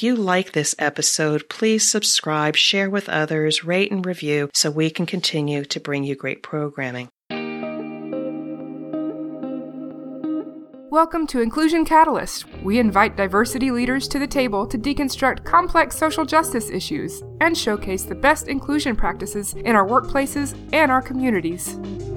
If you like this episode, please subscribe, share with others, rate and review so we can continue to bring you great programming. Welcome to Inclusion Catalyst. We invite diversity leaders to the table to deconstruct complex social justice issues and showcase the best inclusion practices in our workplaces and our communities.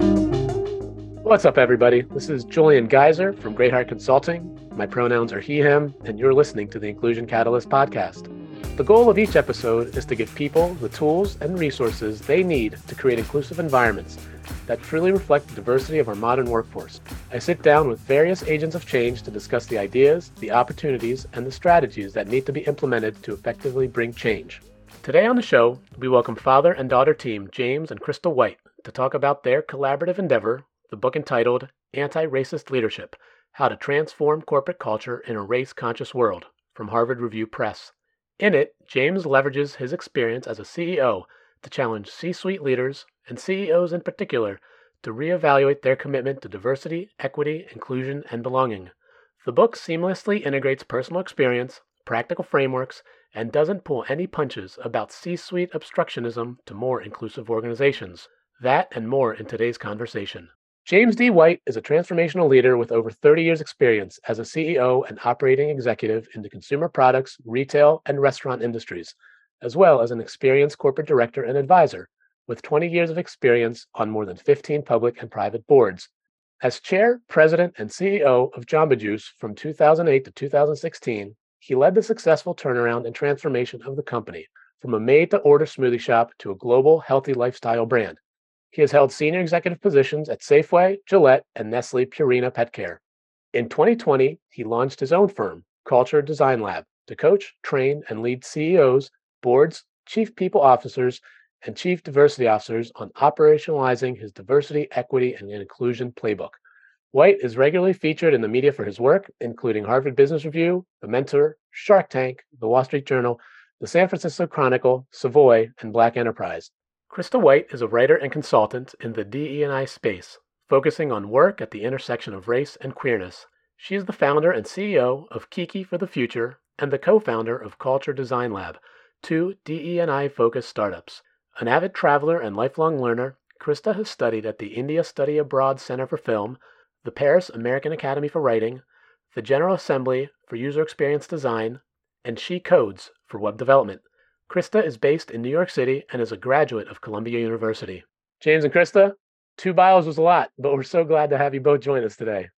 What's up, everybody? This is Julian Geyser from Great Heart Consulting. My pronouns are he, him, and you're listening to the Inclusion Catalyst podcast. The goal of each episode is to give people the tools and resources they need to create inclusive environments that truly reflect the diversity of our modern workforce. I sit down with various agents of change to discuss the ideas, the opportunities, and the strategies that need to be implemented to effectively bring change. Today on the show, we welcome father and daughter team James and Krista White to talk about their collaborative endeavor, the book entitled Anti-Racist Leadership: How to Transform Corporate Culture in a Race-Conscious World, from Harvard Review Press. In it, James leverages his experience as a CEO to challenge C-suite leaders, and CEOs in particular, to reevaluate their commitment to diversity, equity, inclusion, and belonging. The book seamlessly integrates personal experience, practical frameworks, and doesn't pull any punches about C-suite obstructionism to more inclusive organizations. That and more in today's conversation. James D. White is a transformational leader with over 30 years' experience as a CEO and operating executive in the consumer products, retail, and restaurant industries, as well as an experienced corporate director and advisor, with 20 years of experience on more than 15 public and private boards. As chair, president, and CEO of Jamba Juice from 2008 to 2016, he led the successful turnaround and transformation of the company from a made-to-order smoothie shop to a global healthy lifestyle brand. He has held senior executive positions at Safeway, Gillette, and Nestle Purina Pet Care. In 2020, he launched his own firm, Culture Design Lab, to coach, train, and lead CEOs, boards, chief people officers, and chief diversity officers on operationalizing his diversity, equity, and inclusion playbook. White is regularly featured in the media for his work, including Harvard Business Review, The Mentor, Shark Tank, The Wall Street Journal, The San Francisco Chronicle, Savoy, and Black Enterprise. Krista White is a writer and consultant in the DE&I space, focusing on work at the intersection of race and queerness. She is the founder and CEO of Kiki for the Future and the co-founder of Culture Design Lab, two DE&I-focused startups. An avid traveler and lifelong learner, Krista has studied at the India Study Abroad Center for Film, the Paris American Academy for Writing, the General Assembly for User Experience Design, and She Codes for Web Development. Krista is based in New York City and is a graduate of Columbia University. James and Krista, 2 bios was a lot, but we're so glad to have you both join us today.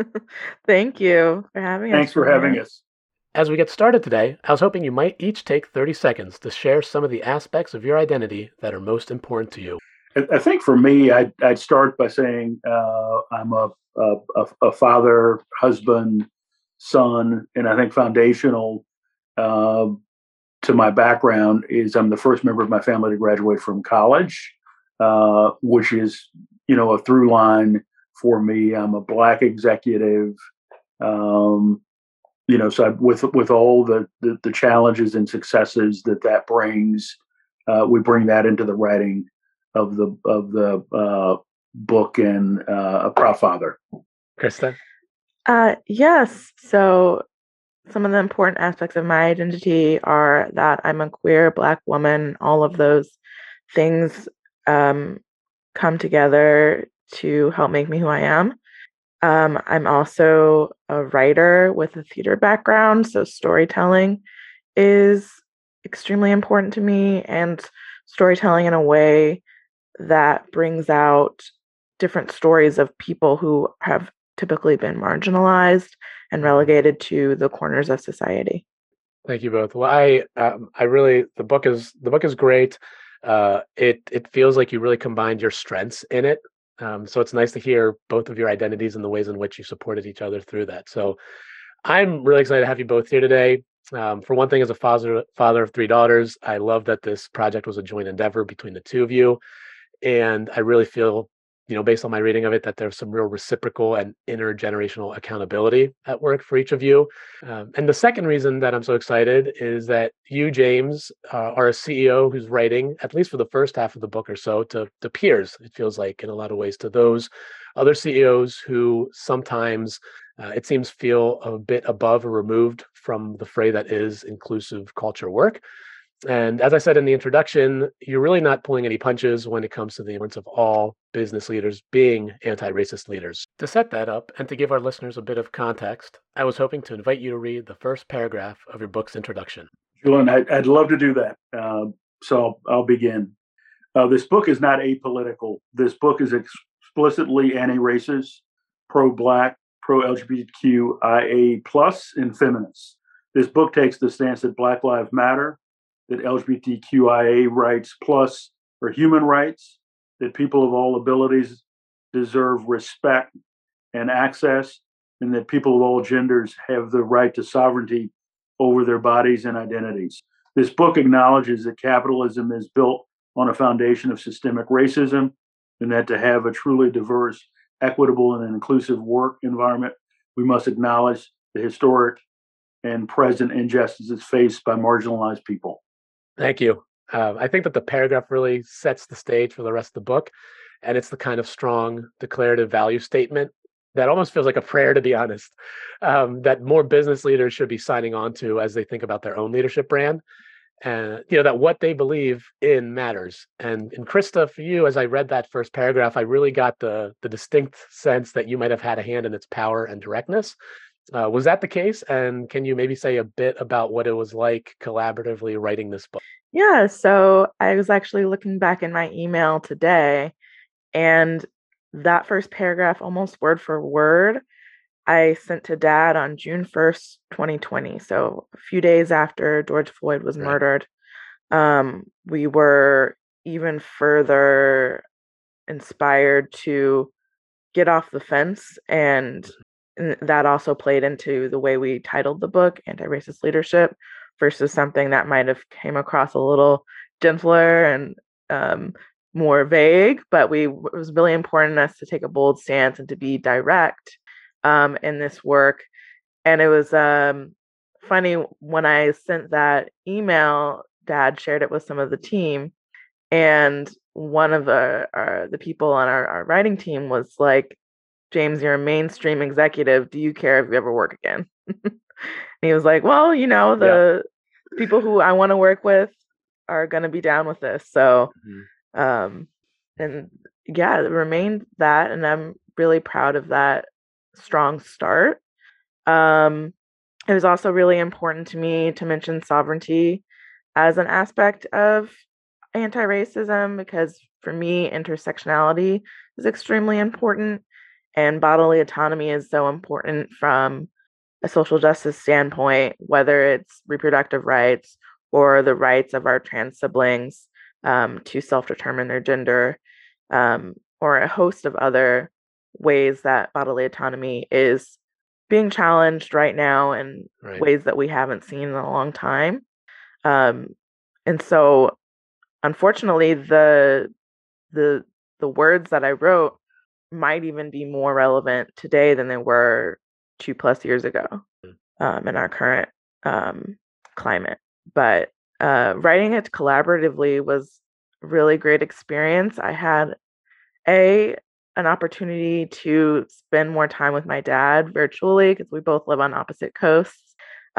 Thank you for having us. Thanks for having us. As we get started today, I was hoping you might each take 30 seconds to share some of the aspects of your identity that are most important to you. I think for me, I'd start by saying I'm a father, husband, son, and I think foundational to my background is I'm the first member of my family to graduate from college, which is, a through line for me. I'm a Black executive, so with all the challenges and successes that brings, we bring that into the writing of the book and a proud father. Krista? Yes. So some of the important aspects of my identity are that I'm a queer Black woman. All of those things come together to help make me who I am. I'm also a writer with a theater background, so storytelling is extremely important to me, and storytelling in a way that brings out different stories of people who have typically been marginalized and relegated to the corners of society. Thank you both. Well, I really, the book is great. It feels like you really combined your strengths in it. So it's nice to hear both of your identities and the ways in which you supported each other through that. So I'm really excited to have you both here today. For one thing, as a father of 3 daughters, I love that this project was a joint endeavor between the two of you. And I really feel, based on my reading of it, that there's some real reciprocal and intergenerational accountability at work for each of you. And the second reason that I'm so excited is that you, James, are a CEO who's writing, at least for the first half of the book or so, to peers, it feels like, in a lot of ways, to those other CEOs who sometimes It seems feel a bit above or removed from the fray that is inclusive culture work. And as I said in the introduction, you're really not pulling any punches when it comes to the importance of all business leaders being anti-racist leaders. To set that up and to give our listeners a bit of context, I was hoping to invite you to read the first paragraph of your book's introduction. Julian, I'd love to do that. So I'll begin. This book is not apolitical. This book is explicitly anti-racist, pro-Black, pro-LGBTQIA+, and feminist. This book takes the stance that Black Lives Matter, that LGBTQIA rights plus are human rights, that people of all abilities deserve respect and access, and that people of all genders have the right to sovereignty over their bodies and identities. This book acknowledges that capitalism is built on a foundation of systemic racism, and that to have a truly diverse, equitable, and inclusive work environment, we must acknowledge the historic and present injustices faced by marginalized people. Thank you. I think that the paragraph really sets the stage for the rest of the book, and it's the kind of strong declarative value statement that almost feels like a prayer, to be honest, that more business leaders should be signing on to as they think about their own leadership brand. And that what they believe in matters. And Krista, for you, as I read that first paragraph, I really got the distinct sense that you might have had a hand in its power and directness. Was that the case? And can you maybe say a bit about what it was like collaboratively writing this book? Yeah, so I was actually looking back in my email today, and that first paragraph, almost word for word, I sent to Dad on June 1st, 2020. So a few days after George Floyd was murdered. We were even further inspired to get off the fence. And that also played into the way we titled the book, Anti-Racist Leadership, versus something that might have came across a little gentler and more vague. But it was really important to us to take a bold stance and to be direct in this work. And it was funny when I sent that email, Dad shared it with some of the team, and one of the people on our writing team was like, "James, you're a mainstream executive. Do you care if you ever work again?" And he was like, "Well, the people who I want to work with are going to be down with this." So, and yeah, it remained that, and I'm really proud of that strong start. It was also really important to me to mention sovereignty as an aspect of anti-racism, because for me, intersectionality is extremely important, and bodily autonomy is so important from a social justice standpoint, whether it's reproductive rights or the rights of our trans siblings to self-determine their gender, or a host of other ways that bodily autonomy is being challenged right now in ways that we haven't seen in a long time. And so, unfortunately, the words that I wrote might even be more relevant today than they were 2+ years ago in our current climate. But writing it collaboratively was a really great experience. I had an opportunity to spend more time with my dad virtually, because we both live on opposite coasts.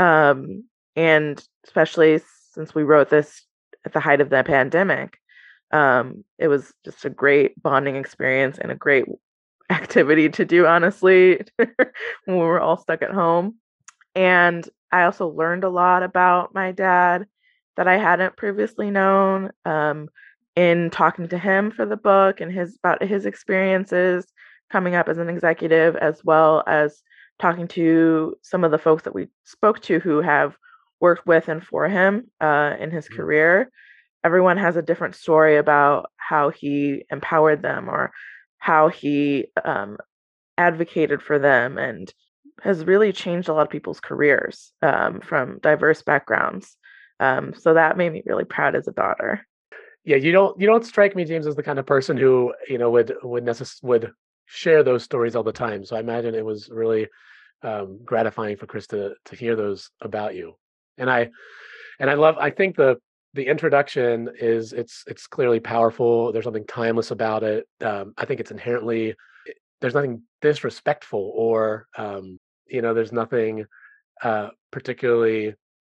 And especially since we wrote this at the height of the pandemic, it was just a great bonding experience and a great activity to do, honestly, when we were all stuck at home. And I also learned a lot about my dad that I hadn't previously known in talking to him for the book, and about his experiences coming up as an executive, as well as talking to some of the folks that we spoke to who have worked with and for him in his career. Everyone has a different story about how he empowered them or how he advocated for them, and has really changed a lot of people's careers from diverse backgrounds. So that made me really proud as a daughter. Yeah, you don't strike me, James, as the kind of person who would share those stories all the time. So I imagine it was really gratifying for Chris to hear those about you. And I think the introduction is it's clearly powerful. There's something timeless about it. I think it's inherently, there's nothing disrespectful or There's nothing particularly,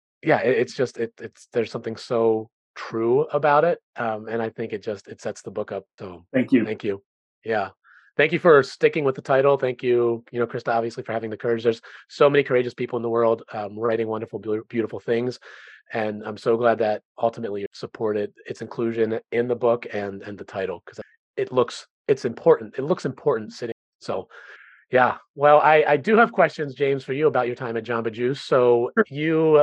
it's there's something so true about it. And I think it sets the book up. So Thank you. thank you. Yeah. Thank you for sticking with the title. Thank you, Krista, obviously, for having the courage. There's so many courageous people in the world writing wonderful, beautiful things. And I'm so glad that ultimately you supported its inclusion in the book and the title, because it's important. It looks important sitting. So, yeah. Well, I do have questions, James, for you about your time at Jamba Juice. So you,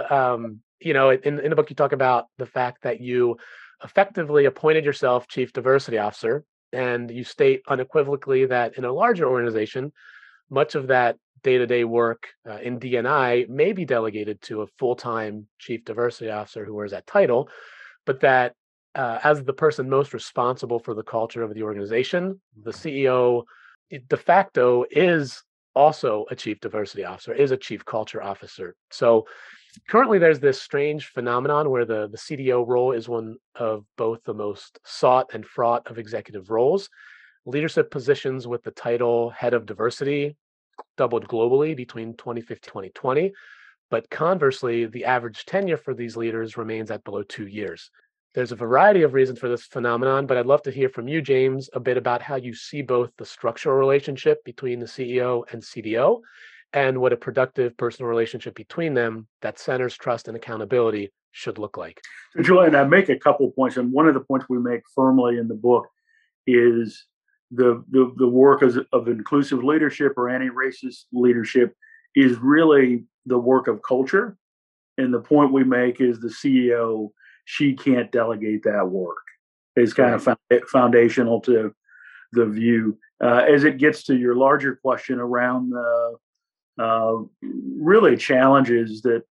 in the book, you talk about the fact that you effectively appointed yourself Chief Diversity Officer. And you state unequivocally that in a larger organization, much of that day-to-day work in D&I may be delegated to a full-time Chief Diversity Officer who wears that title, but that as the person most responsible for the culture of the organization, the CEO de facto is also a Chief Diversity Officer, is a Chief Culture Officer. So currently, there's this strange phenomenon where the CDO role is one of both the most sought and fraught of executive roles. Leadership positions with the title Head of Diversity doubled globally between 2015 and 2020. But conversely, the average tenure for these leaders remains at below 2 years. There's a variety of reasons for this phenomenon, but I'd love to hear from you, James, a bit about how you see both the structural relationship between the CEO and CDO and what a productive personal relationship between them that centers trust and accountability should look like. So, Julian, I make a couple of points, and one of the points we make firmly in the book is the work of inclusive leadership or anti-racist leadership is really the work of culture. And the point we make is the CEO, she can't delegate that work. It's kind of foundational to the view. As it gets to your larger question around the really challenges that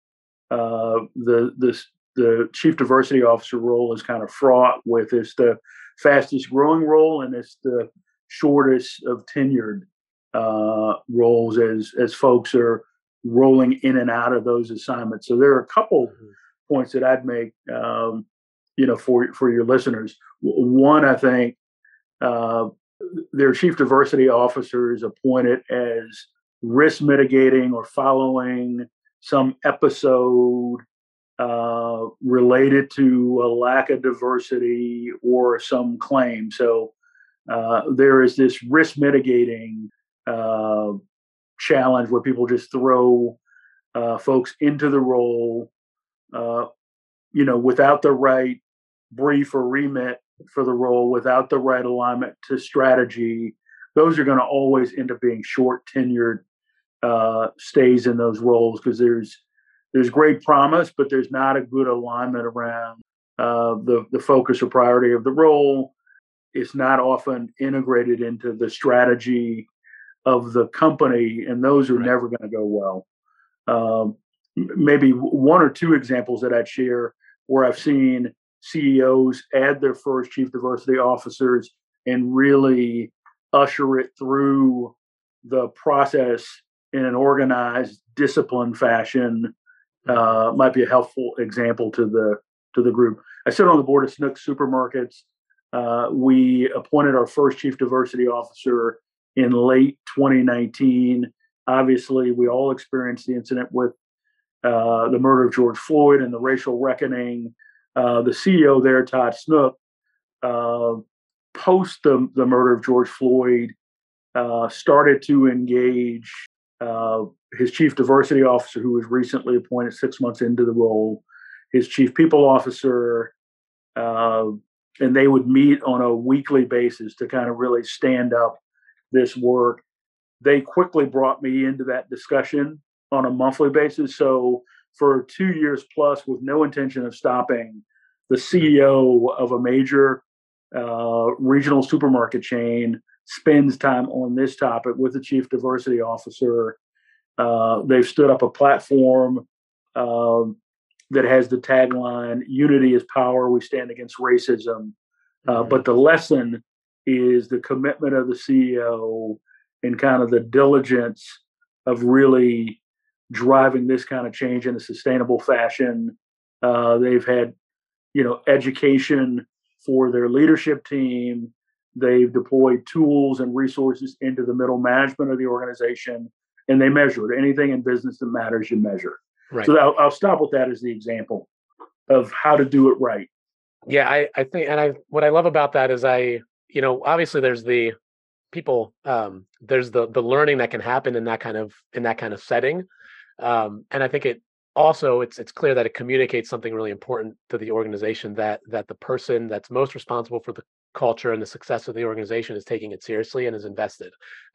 the Chief Diversity Officer role is kind of fraught with. It's the fastest growing role, and it's the shortest of tenured roles as folks are rolling in and out of those assignments. So there are a couple points that I'd make, for your listeners. One, I think their Chief Diversity Officers appointed as risk mitigating or following some episode related to a lack of diversity or some claim. So there is this risk mitigating challenge where people just throw folks into the role, without the right brief or remit for the role, without the right alignment to strategy. Those are going to always end up being short tenured stays in those roles because there's great promise, but there's not a good alignment around the focus or priority of the role. It's not often integrated into the strategy of the company, and those are never going to go well. Maybe one or two examples that I'd share where I've seen CEOs add their first Chief Diversity Officers and really usher it through the process in an organized, disciplined fashion might be a helpful example to the group. I sit on the board of Schnucks Supermarkets. We appointed our first Chief Diversity Officer in late 2019. Obviously, we all experienced the incident with the murder of George Floyd and the racial reckoning. The CEO there, Todd Schnuck, post the murder of George Floyd, started to engage his Chief Diversity Officer, who was recently appointed 6 months into the role, his Chief People Officer, and they would meet on a weekly basis to kind of really stand up this work. They quickly brought me into that discussion on a monthly basis. So for 2 years plus, with no intention of stopping, the CEO of a major regional supermarket chain spends time on this topic with the Chief Diversity Officer. They've stood up a platform that has the tagline, "Unity is power, we stand against racism." But the lesson is the commitment of the CEO and kind of the diligence of really driving this kind of change in a sustainable fashion. They've had, education for their leadership team. They've deployed tools and resources into the middle management of the organization. and they measure it. Anything in business that matters, you measure. Right. So I'll stop with that as the example of how to do it right. Yeah, I think, and what I love about that is obviously there's the people, there's the learning that can happen in that kind of setting, and I think it's clear that it communicates something really important to the organization, that the person that's most responsible for the culture and the success of the organization is taking it seriously and is invested.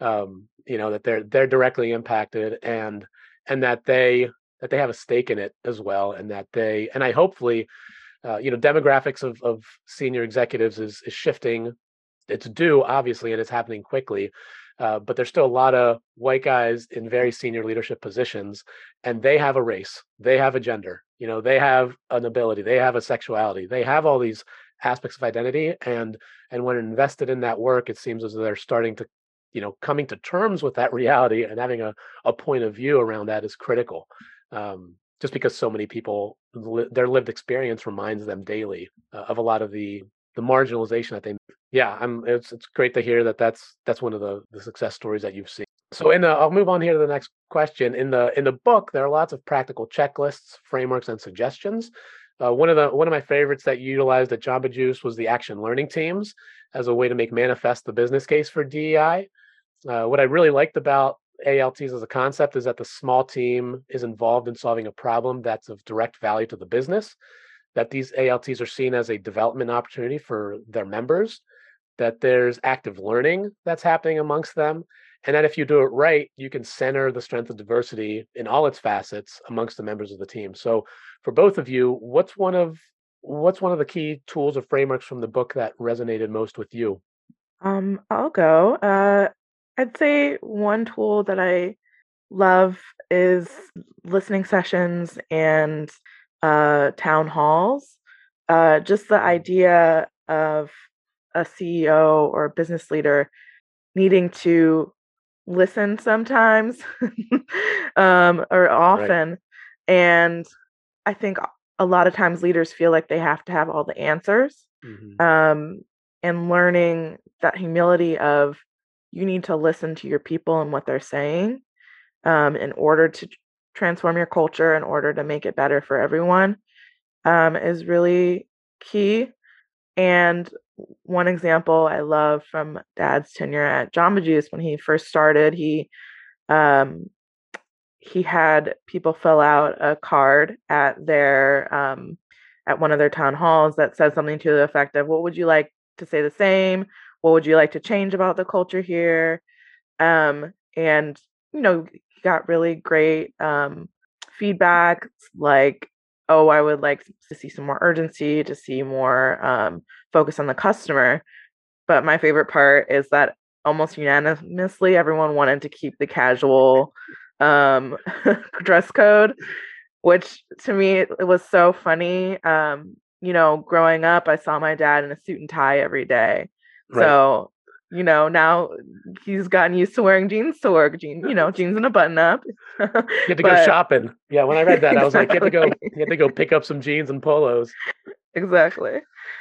That they're directly impacted, and that they have a stake in it as well, and I hopefully. Demographics of senior executives is shifting. It's due, obviously, and it's happening quickly. But there's still a lot of white guys in very senior leadership positions, and they have a race, they have a gender, they have an ability, they have a sexuality, they have all these aspects of identity. And when invested in that work, it seems as though they're starting to, coming to terms with that reality, and having a point of view around that is critical. Just because so many people, their lived experience reminds them daily of a lot of the marginalization that they. Yeah, it's great to hear that that's one of the success stories that you've seen. So I'll move on here to the next question. In the book, there are lots of practical checklists, frameworks, and suggestions. One of my favorites that you utilized at Jamba Juice was the action learning teams as a way to make manifest the business case for DEI. What I really liked about ALTs as a concept is that the small team is involved in solving a problem that's of direct value to the business, that these ALTs are seen as a development opportunity for their members, that there's active learning that's happening amongst them, and that if you do it right, you can center the strength of diversity in all its facets amongst the members of the team. So for both of you, what's one of the key tools or frameworks from the book that resonated most with you? I'll go. I'd say one tool that I love is listening sessions and town halls. Just the idea of a CEO or a business leader needing to listen sometimes or often. Right. And I think a lot of times leaders feel like they have to have all the answers. Mm-hmm. And learning that humility of you need to listen to your people and what they're saying in order to transform your culture, in order to make it better for everyone, is really key. And one example I love from Dad's tenure at Jamba Juice, when he first started, he had people fill out a card at at one of their town halls that says something to the effect of, what would you like to say the same? What would you like to change about the culture here? And, he got really great feedback, like, oh, I would like to see some more urgency, to see more focus on the customer. But my favorite part is that almost unanimously, everyone wanted to keep the casual dress code, which to me, it was so funny. Growing up, I saw my dad in a suit and tie every day. Right. So, now he's gotten used to wearing jeans to work, jeans and a button up. You had to go shopping. Yeah, when I read that, I was like, you had to go pick up some jeans and polos. Exactly.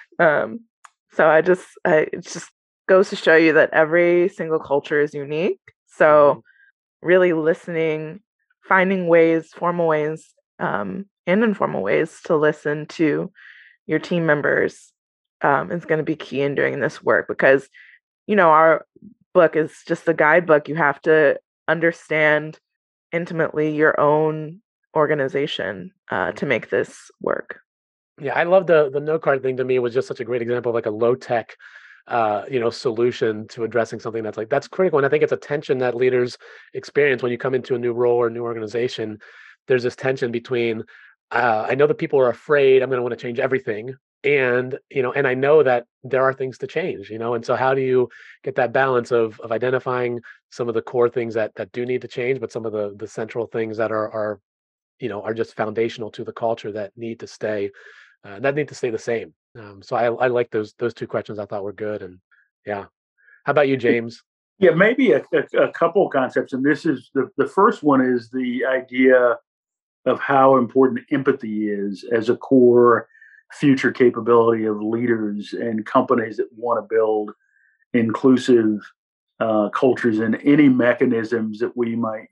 So it just goes to show you that every single culture is unique. So really listening, finding ways, formal ways, and informal ways to listen to your team members is going to be key in doing this work, because our book is just a guidebook. You have to understand intimately your own organization to make this work. Yeah, I love the note card thing. To me, was just such a great example of like a low tech solution to addressing something that's critical. And I think it's a tension that leaders experience when you come into a new role or a new organization. There's this tension between I know that people are afraid I'm going to want to change everything, and I know that there are things to change, and so how do you get that balance of identifying some of the core things that do need to change, but some of the central things that are just foundational to the culture that need to stay the same. So I like those two questions. I thought were good. And yeah, how about you, James? Yeah, maybe a couple of concepts, and this is the first one is the idea of how important empathy is as a core future capability of leaders and companies that want to build inclusive cultures, and any mechanisms that we might use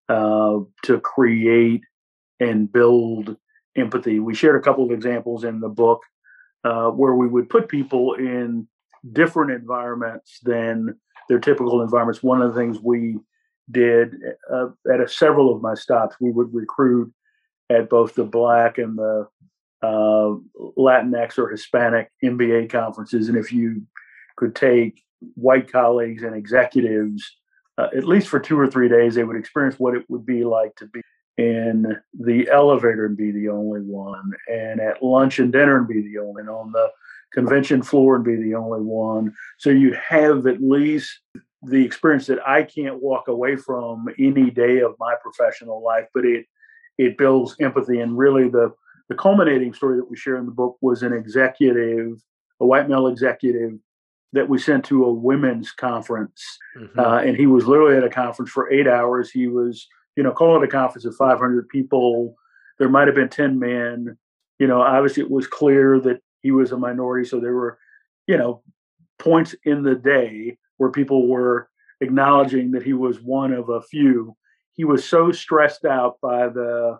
to create and build empathy. We shared a couple of examples in the book where we would put people in different environments than their typical environments. One of the things we did at several of my stops, we would recruit at both the Black and the Latinx or Hispanic MBA conferences. And if you could take white colleagues and executives, at least for 2 or 3 days, they would experience what it would be like to be in the elevator and be the only one, and at lunch and dinner and be the only, and on the convention floor and be the only one. So you have at least the experience that I can't walk away from any day of my professional life, but it builds empathy. And really the culminating story that we share in the book was an executive, a white male executive that we sent to a women's conference. Mm-hmm. And he was literally at a conference for 8 hours. He was, calling it a conference of 500 people. There might have been 10 men. Obviously it was clear that he was a minority. So there were, points in the day where people were acknowledging that he was one of a few. He was so stressed out by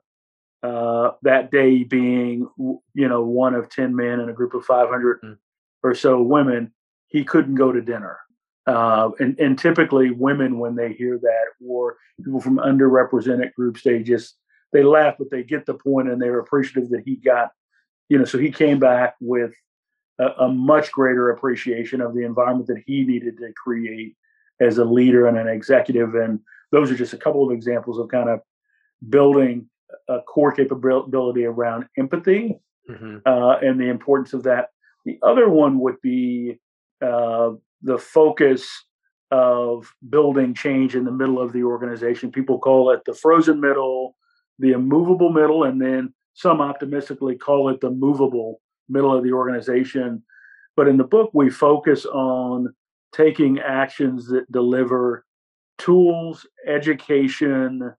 that day being, one of 10 men in a group of 500 or so women, he couldn't go to dinner. And typically women, when they hear that, or people from underrepresented groups, they laugh, but they get the point and they're appreciative that he got, so he came back with a much greater appreciation of the environment that he needed to create as a leader and an executive. And those are just a couple of examples of kind of building a core capability around empathy, mm-hmm. And the importance of that. The other one would be the focus of building change in the middle of the organization. People call it the frozen middle, the immovable middle, and then some optimistically call it the movable middle of the organization. But in the book, we focus on taking actions that deliver tools, education,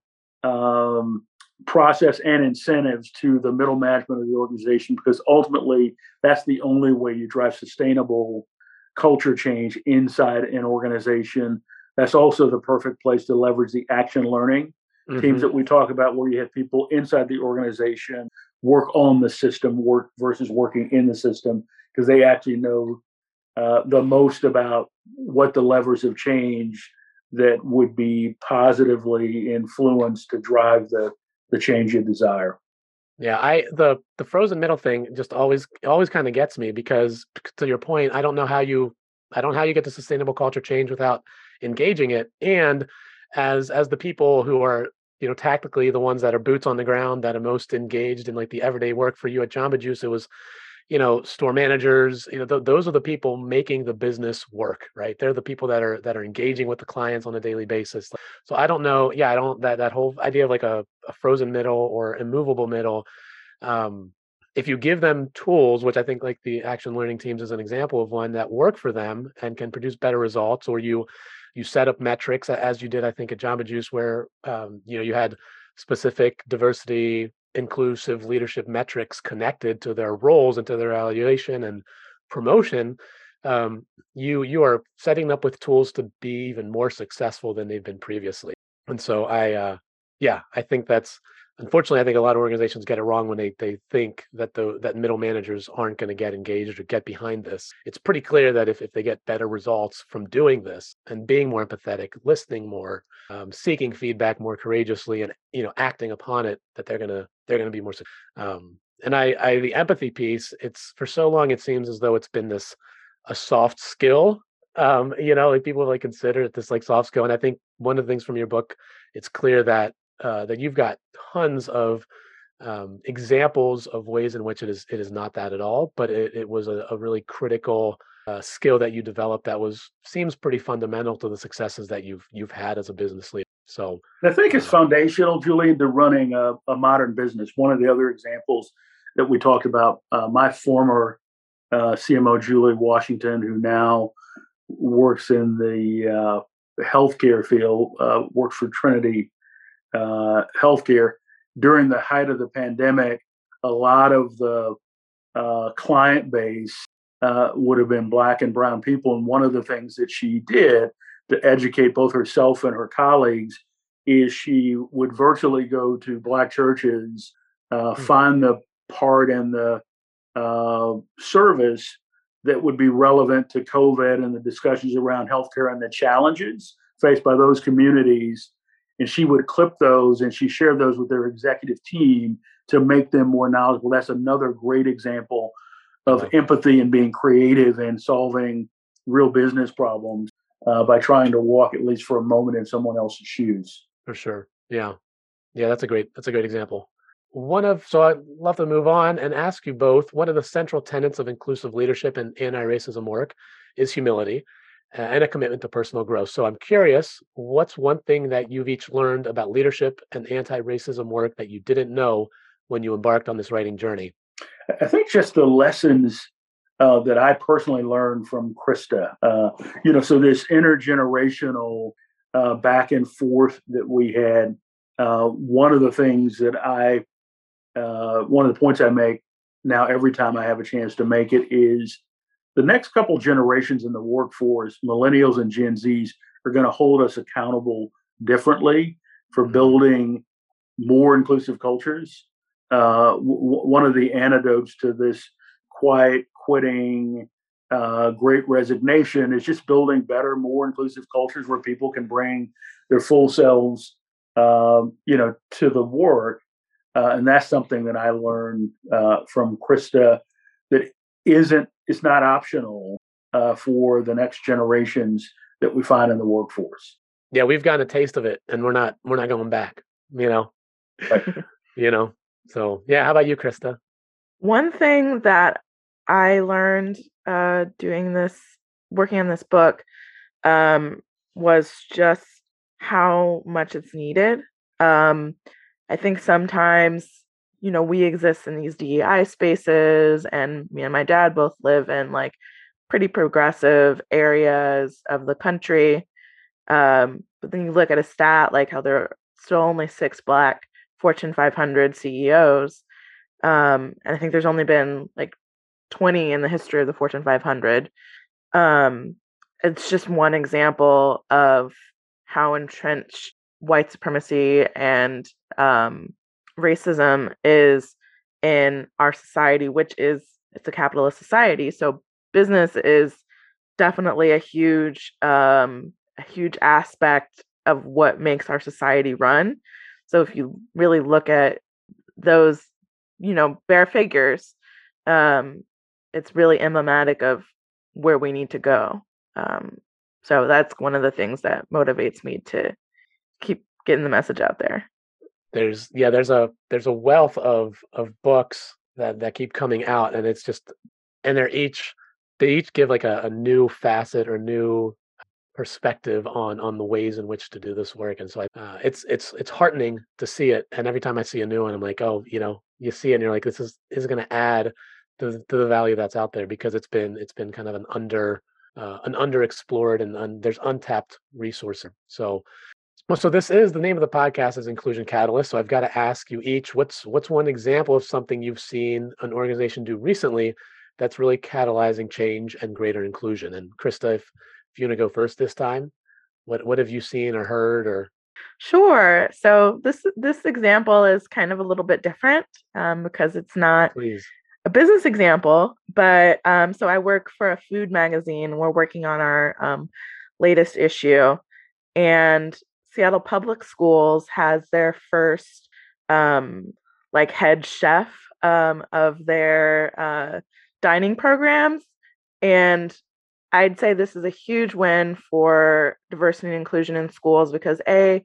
process, and incentives to the middle management of the organization, because ultimately that's the only way you drive sustainable culture change inside an organization. That's also the perfect place to leverage the action learning mm-hmm. teams that we talk about, where you have people inside the organization work on the system versus working in the system, because they actually know the most about what the levers of change that would be positively influenced to drive the change you desire. Yeah, the frozen middle thing just always kind of gets me, because to your point, I don't know how you get to sustainable culture change without engaging it. And as the people who are, tactically the ones that are boots on the ground, that are most engaged in like the everyday work for you at Jamba Juice, it was, store managers, those are the people making the business work, right? They're the people that are engaging with the clients on a daily basis. So I don't know. Yeah, I don't, that whole idea of like a frozen middle or immovable middle. If you give them tools, which I think like the action learning teams is an example of one that work for them and can produce better results, or you set up metrics as you did, I think, at Jamba Juice, where, you had specific diversity, inclusive leadership metrics connected to their roles and to their evaluation and promotion. You are setting them up with tools to be even more successful than they've been previously. And so I think that's, unfortunately, I think a lot of organizations get it wrong when they think that that middle managers aren't going to get engaged or get behind this. It's pretty clear that if they get better results from doing this and being more empathetic, listening more, seeking feedback more courageously, and acting upon it, that they're gonna be more. And the empathy piece, it's for so long it seems as though it's been a soft skill. Like people like consider it this like soft skill. And I think one of the things from your book, it's clear that you've got tons of examples of ways in which it is not that at all, but it was a really critical skill that you developed that seems pretty fundamental to the successes that you've had as a business leader. So I think it's foundational, Julian, to running a modern business. One of the other examples that we talked about, my former CMO, Julie Washington, who now works in the healthcare field, works for Trinity Healthcare. During the height of the pandemic, a lot of the client base would have been Black and brown people. And one of the things that she did to educate both herself and her colleagues is she would virtually go to Black churches, find the part in the service that would be relevant to COVID and the discussions around healthcare and the challenges faced by those communities. And she would clip those and she shared those with their executive team to make them more knowledgeable. That's another great example of empathy and being creative and solving real business problems by trying to walk, at least for a moment, in someone else's shoes. For sure. Yeah. That's a great example. So I'd love to move on and ask you both, one of the central tenets of inclusive leadership and anti-racism work is humility and a commitment to personal growth. So I'm curious, what's one thing that you've each learned about leadership and anti-racism work that you didn't know when you embarked on this writing journey? I think just the lessons that I personally learned from Krista. So this intergenerational back and forth that we had. One of the things that one of the points I make now every time I have a chance to make it is the next couple generations in the workforce, millennials and Gen Zs, are going to hold us accountable differently for building more inclusive cultures. One of the antidotes to this quiet quitting, great resignation is just building better, more inclusive cultures where people can bring their full selves, to the work. And that's something that I learned from Krista, that it's not optional for the next generations that we find in the workforce. Yeah, we've gotten a taste of it, and we're not going back. Right. So yeah. How about you, Krista? One thing that I learned working on this book, was just how much it's needed. I think sometimes, we exist in these DEI spaces, and me and my dad both live in like pretty progressive areas of the country. But then you look at a stat like how there are still only 6 Black Fortune 500 CEOs. And I think there's only been like 20 in the history of the Fortune 500. It's just one example of how entrenched white supremacy and racism is in our society, it's a capitalist society. So business is definitely a huge aspect of what makes our society run. So if you really look at those, bare figures, it's really emblematic of where we need to go. So that's one of the things that motivates me to keep getting the message out there. There's a wealth of books that keep coming out, and it's just, and they each give like a new facet or new perspective on the ways in which to do this work. And so it's heartening to see it. And every time I see a new one, I'm like, oh, you see it and you're like, this is going to add to the value that's out there, because it's been kind of an underexplored and there's untapped resources. So this is the name of the podcast is Inclusion Catalyst. So I've got to ask you each, what's one example of something you've seen an organization do recently that's really catalyzing change and greater inclusion? And Krista, if you want to go first this time, what have you seen or heard or? Sure. So this example is kind of a little bit different because it's not a business example, but so I work for a food magazine. We're working on our latest issue, and Seattle Public Schools has their first head chef of their dining programs. And I'd say this is a huge win for diversity and inclusion in schools because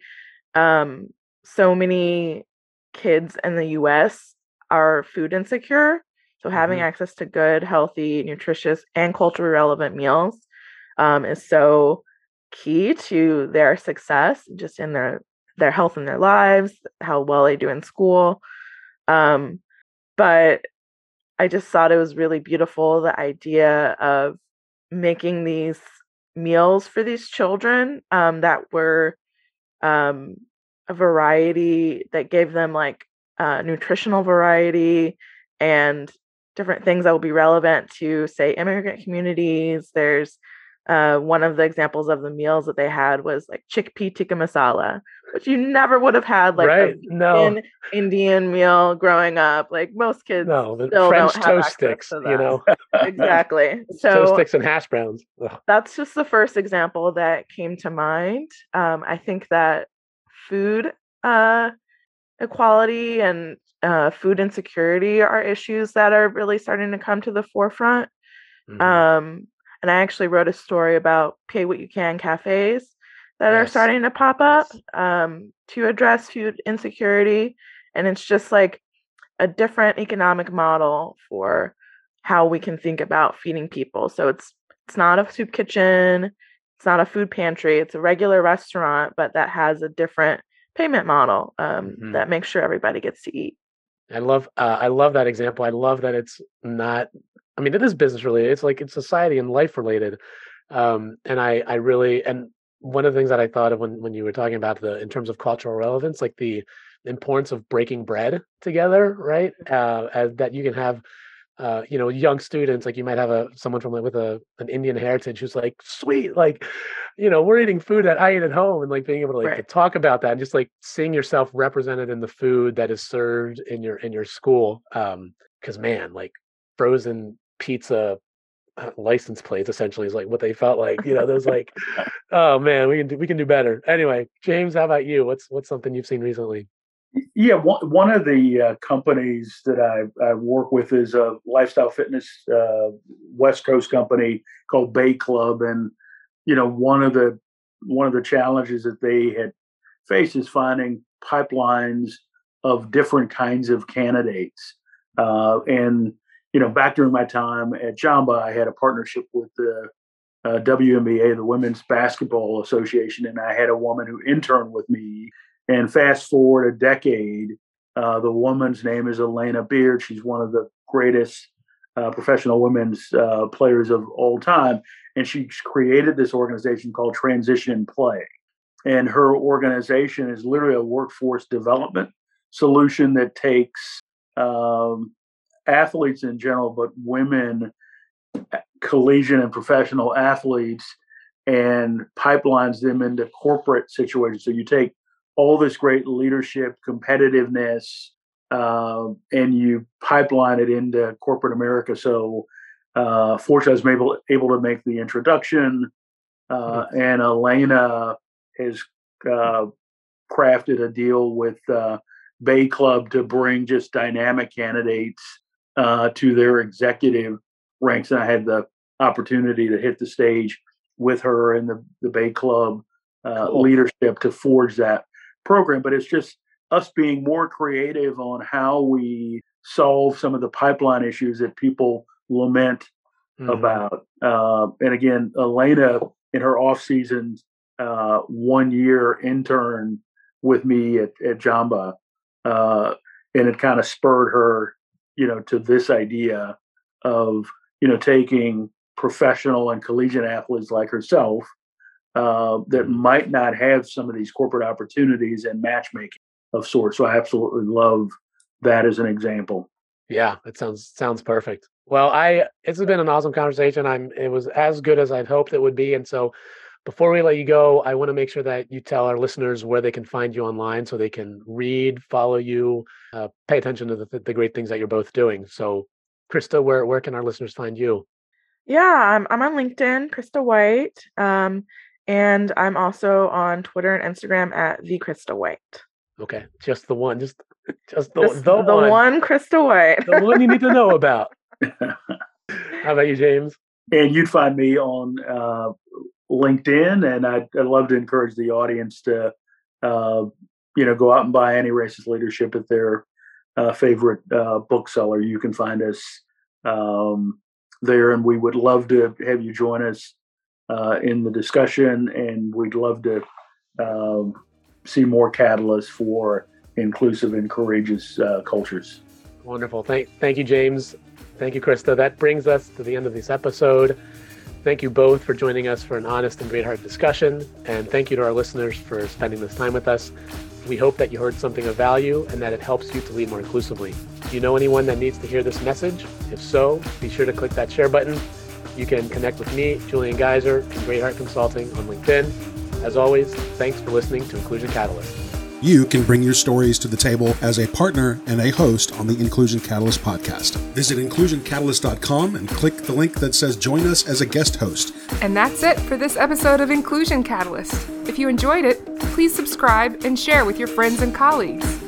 so many kids in the US are food insecure. So having access to good, healthy, nutritious, and culturally relevant meals is so key to their success, just in their health and their lives, how well they do in school. But I just thought it was really beautiful, the idea of making these meals for these children that were a variety that gave them nutritional variety and different things that will be relevant to, say, immigrant communities. There's One of the examples of the meals that they had was like chickpea tikka masala, which you never would have had like an Indian meal growing up. Like most kids still French don't have toast access sticks, to that. Exactly. Toast sticks and hash browns. Ugh. That's just the first example that came to mind. I think that food equality and food insecurity are issues that are really starting to come to the forefront. Mm-hmm. And I actually wrote a story about pay what you can cafes that are starting to pop up to address food insecurity. And it's just like a different economic model for how we can think about feeding people. So it's not a soup kitchen, it's not a food pantry, it's a regular restaurant, but that has a different payment model that makes sure everybody gets to eat. I love that example. I love that it's not, I mean, it is business related. It's like it's society and life related. And I really, and one of the things that I thought of when you were talking about in terms of cultural relevance, like the importance of breaking bread together, right? That you can have, young students, like you might have someone from with an Indian heritage who's like, sweet, like, we're eating food that I eat at home, and like being able to to talk about that and just like seeing yourself represented in the food that is served in your school. Because man, like frozen pizza license plates essentially is like what they felt like. There's like, oh man, we can do better. Anyway, James, how about you? What's something you've seen recently? Yeah, one of the companies that I work with is a lifestyle fitness West Coast company called Bay Club, and one of the challenges that they had faced is finding pipelines of different kinds of candidates. And back during my time at Jamba, I had a partnership with the WNBA, the Women's Basketball Association, and I had a woman who interned with me. And fast forward a decade, the woman's name is Elena Beard. She's one of the greatest professional women's players of all time. And she created this organization called Transition Play. And her organization is literally a workforce development solution that takes athletes in general, but women, collegiate and professional athletes, and pipelines them into corporate situations. So you take all this great leadership, competitiveness, and you pipeline it into corporate America. So fortunately, I was able to make the introduction, and Elena has crafted a deal with Bay Club to bring just dynamic candidates to their executive ranks. And I had the opportunity to hit the stage with her and the Bay Club leadership to forge that program. But it's just us being more creative on how we solve some of the pipeline issues that people lament about. And again, Elena, in her off season, 1 year intern with me at Jamba, and it kind of spurred her, to this idea of, taking professional and collegiate athletes like herself that might not have some of these corporate opportunities and matchmaking of sorts. So I absolutely love that as an example. Yeah, that sounds perfect. Well, it's been an awesome conversation. It was as good as I'd hoped it would be. And so before we let you go, I want to make sure that you tell our listeners where they can find you online so they can read, follow you, pay attention to the great things that you're both doing. So Krista, where can our listeners find you? Yeah, I'm on LinkedIn, Krista White. And I'm also on Twitter and Instagram at the Krista White. Okay, just the one, just the one Krista White. The one you need to know about. How about you, James? And you'd find me on LinkedIn, and I'd love to encourage the audience to, go out and buy Any Racist Leadership at their favorite bookseller. You can find us there, and we would love to have you join us in the discussion, and we'd love to see more catalysts for inclusive and courageous cultures. Wonderful. Thank you, James. Thank you, Krista. That brings us to the end of this episode. Thank you both for joining us for an honest and great heart discussion. And thank you to our listeners for spending this time with us. We hope that you heard something of value and that it helps you to lead more inclusively. Do you know anyone that needs to hear this message? If so, be sure to click that share button. You can connect with me, Julian Geyser, from Great Heart Consulting on LinkedIn. As always, thanks for listening to Inclusion Catalyst. You can bring your stories to the table as a partner and a host on the Inclusion Catalyst podcast. Visit inclusioncatalyst.com and click the link that says join us as a guest host. And that's it for this episode of Inclusion Catalyst. If you enjoyed it, please subscribe and share with your friends and colleagues.